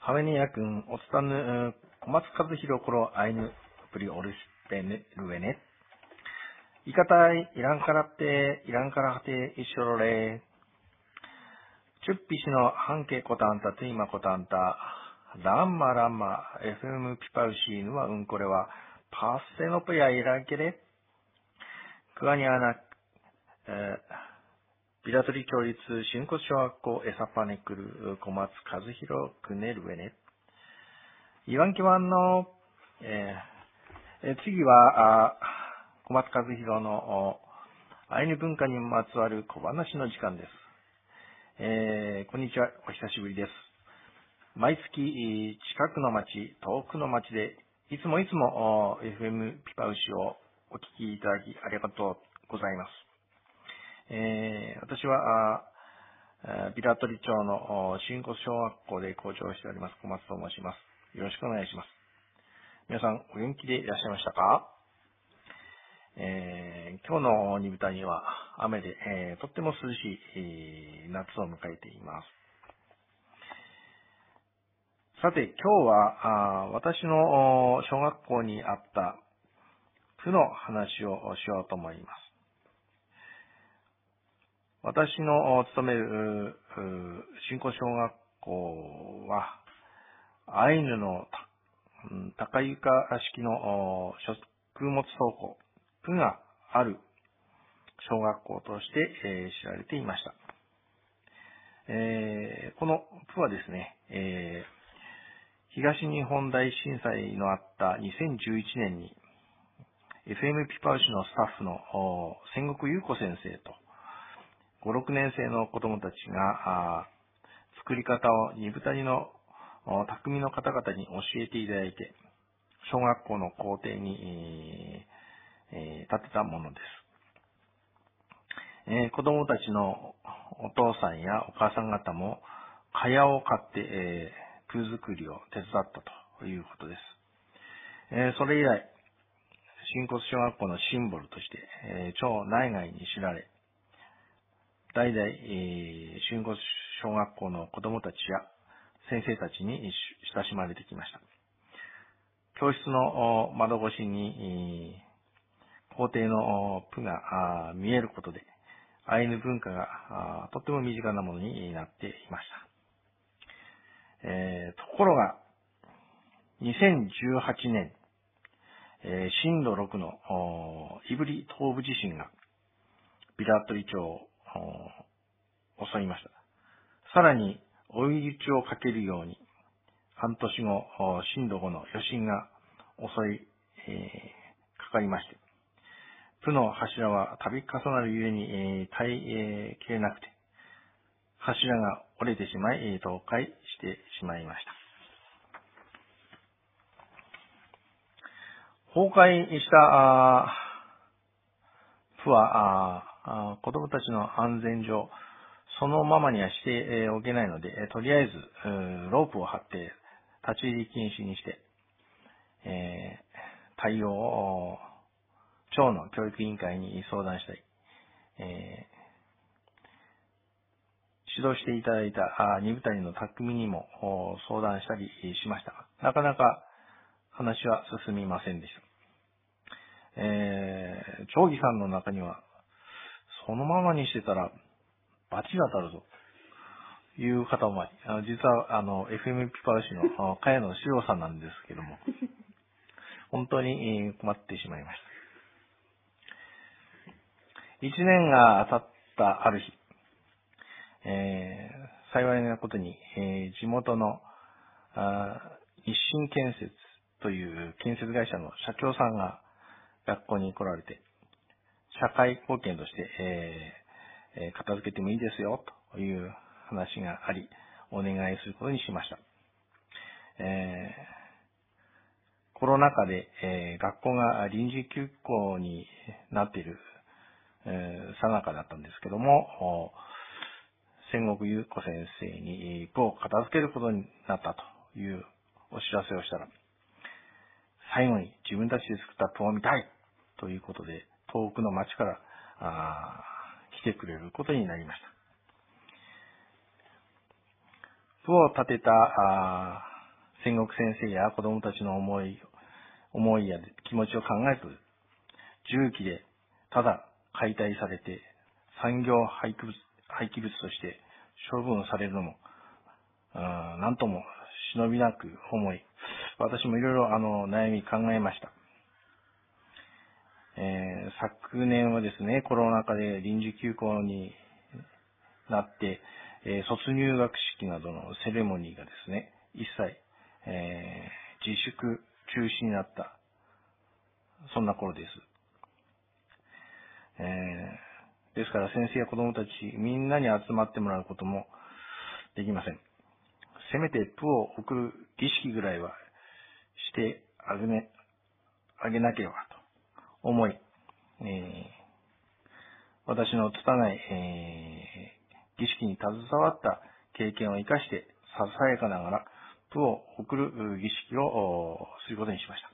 하웨니야군 오스탄느 고마츠카즈히로 아이누プリ 오르시페르웨네 이카타이 이란카라테 이쇼로레 춥비시노 한케 코탄타 트이마 코탄타 람마 FM 피파우시누와 은코레와 파세노페야 이란케레 그아니아나ビラトリ町立新骨小学校エサパネクル小松和弘くねる上ね。イワンキワンの、次は小松和弘のアイヌ文化にまつわる小話の時間です。こんにちは、お久しぶりです。毎月近くの町、遠くの町でいつもFM ピパウシをお聞きいただきありがとうございます。私はビラトリ町の新骨小学校で校長をしております小松と申します。よろしくお願いします。皆さんお元気でいらっしゃいましたか？今日の二部谷は雨で、とっても涼しい夏を迎えています。さて今日は私の小学校にあった区の話をしようと思います。私の勤める新古小学校はアイヌの高床式の食物倉庫区がある小学校として知られていました。この区はですね、東日本大震災のあった2011年に FM ピパウシのスタッフの千石優子先生と5、6年生の子供たちが作り方を二部谷の匠の方々に教えていただいて、小学校の校庭に建てたものです。子供たちのお父さんやお母さん方も蚊帳を買って、プー作りを手伝ったということです。それ以来、新骨小学校のシンボルとして、町内外に知られ、代々、新骨小学校の子供たちや先生たちに親しまれてきました。教室の窓越しに校庭のプが見えることで、アイヌ文化がとっても身近なものになっていました。ところが、2018年、震度6の胆振東部地震がビラトリ町を襲いました。さらに追い打ちをかけるように半年後震度5の余震が襲い、かかりまして、プの柱は度重なるゆえに、耐えきれなくて柱が折れてしまい倒壊してしまいました。崩壊したプは子供たちの安全上そのままにはしておけないので、とりあえずロープを張って立ち入り禁止にして、対応を町の教育委員会に相談したり、指導していただいた二部谷の匠にも相談したりしましたが、なかなか話は進みませんでした。町議さんの中にはそのままにしてたら罰が当たるぞという方もあり、実はFM ピパウシの茅野史郎さんなんですけども、本当に困ってしまいました。1年が経ったある日、幸いなことに、地元の日清建設という建設会社の社長さんが学校に来られて、社会貢献として、片付けてもいいですよという話があり、お願いすることにしました。コロナ禍で、学校が臨時休校になっている最中だったんですけども、千石優子先生に部を片付けることになったというお知らせをしたら、最後に自分たちで作った部を見たいということで、遠くの町から来てくれることになりました。部を建てた戦国先生や子供たちの思いや気持ちを考えると、重機でただ解体されて産業廃棄物として処分されるのも、なんとも忍びなく思い、私もいろいろ悩み考えました。昨年はですね、コロナ禍で臨時休校になって、卒入学式などのセレモニーがですね、一切、自粛中止になった、そんな頃です。ですから先生や子供たちみんなに集まってもらうこともできません。せめてプを送る儀式ぐらいはしてあげなければと思い、私の拙い、儀式に携わった経験を生かしてささやかながらプを送る儀式をすることにしました。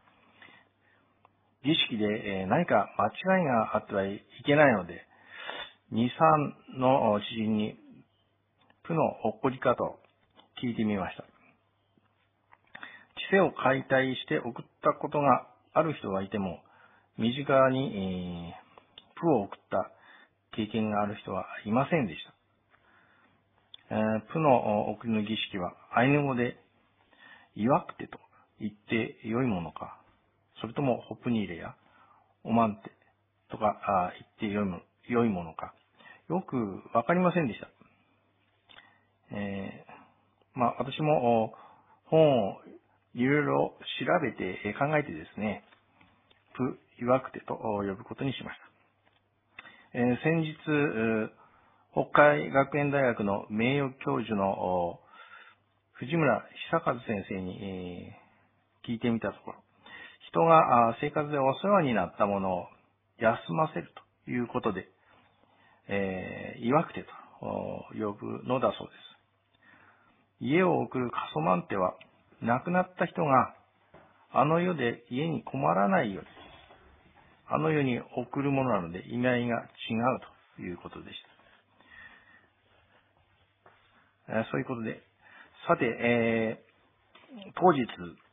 儀式で何か間違いがあってはいけないので、2、3の知人にプの送り方を聞いてみました。地勢を解体して送ったことがある人がいても、身近に、プを送った経験がある人はいませんでした。プの送りの儀式はアイヌ語で祝くてと言って良いものか、それともホプニーレやオマンテとか言って良いものか、よくわかりませんでした。私も本をいろいろ調べて考えてですね、プ祝くてと呼ぶことにしました。先日、北海学園大学の名誉教授の藤村久和先生に聞いてみたところ、人が生活でお世話になったものを休ませるということで、祝くてと呼ぶのだそうです。家を送るカソマンテは、亡くなった人があの世で家に困らないように、あの世に送るものなので意味合いが違うということでした。そういうことで、さて、当日、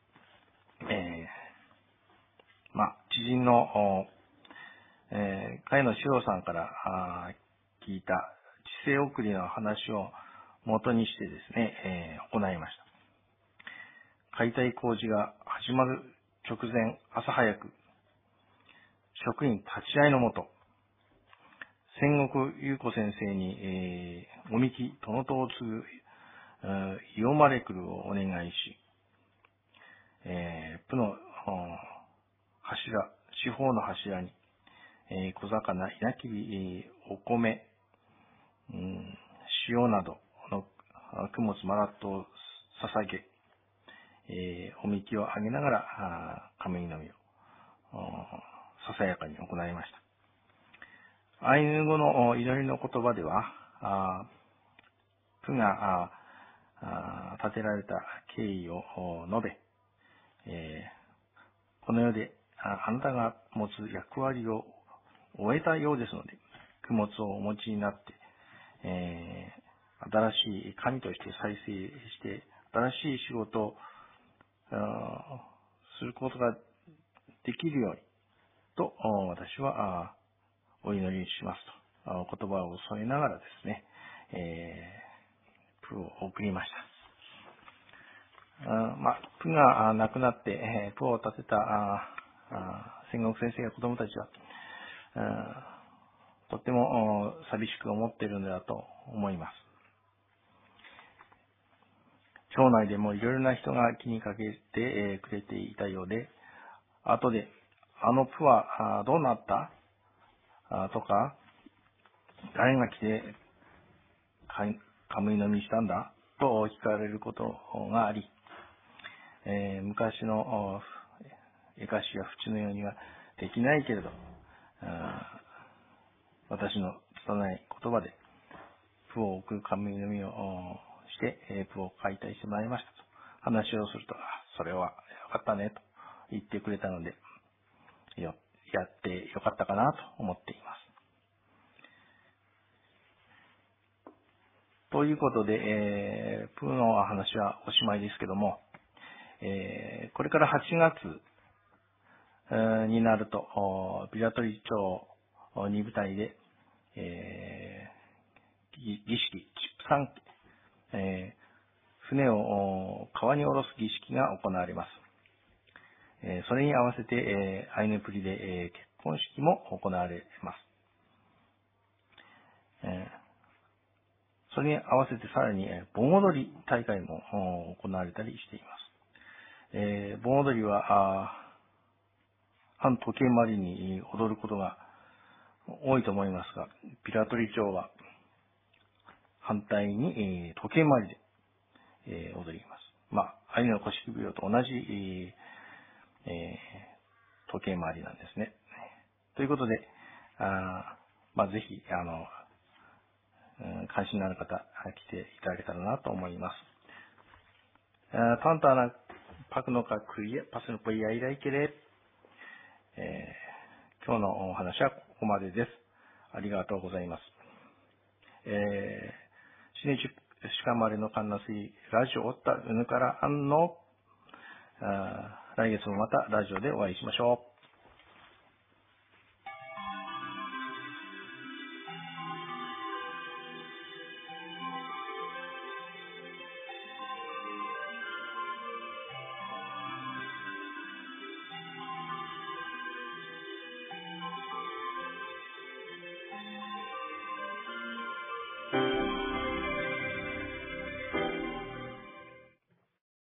知人の、茅野史郎さんから聞いた知性送りの話を元にしてですね、行いました。解体工事が始まる直前、朝早く、職員立ち会いのもと、千石優子先生に、おみき、殿とを継ぐ、イオマレクルをお願いし、プの四方の柱に、小魚、稲切り、お米、塩などの供物マラットを捧げ、おみきをあげながら、神祈みをささやかに行いました。アイヌ語の祈りの言葉では、プが建てられた経緯を述べ、この世であなたが持つ役割を終えたようですので、供物をお持ちになって、新しい神として再生して、新しい仕事をすることができるようにと、私はお祈りしますと言葉を添えながらですね、プを送りました。プが亡くなって、プを建てた戦国先生や子供たちは、とっても寂しく思っているのだと思います。町内でもいろいろな人が気にかけてくれていたようで、後で、あのプはどうなったとか、誰が来て神祈みしたんだと聞かれることがあり、昔の絵歌詞や淵のようにはできないけれど、私の拙い言葉でプを送る神祈みをして、プを解体してまいりましたと話をすると、それはよかったねと言ってくれたので、やってよかったかなと思っています。ということで、プーの話はおしまいですけども、 これから8月になると、ピラトリ町2部隊で、儀式、チップサン、船を川に下ろす儀式が行われます。それに合わせて、アイヌプリで、結婚式も行われます。それに合わせてさらに、盆踊り大会も行われたりしています。盆踊りは、反時計回りに踊ることが多いと思いますが、ピラトリ町は反対に、時計回りで、踊ります。アイヌの古式舞踊と同じ、時計回りなんですね。ということで、ぜひ、関心のある方、来ていただけたらなと思います。Tanta Paknoka Kuya Pasnopoya Iraikere。今日のお話はここまでです。ありがとうございます。新日しかまれのカンナスイラジオおったうぬからあんの来月もまたラジオでお会いしましょう。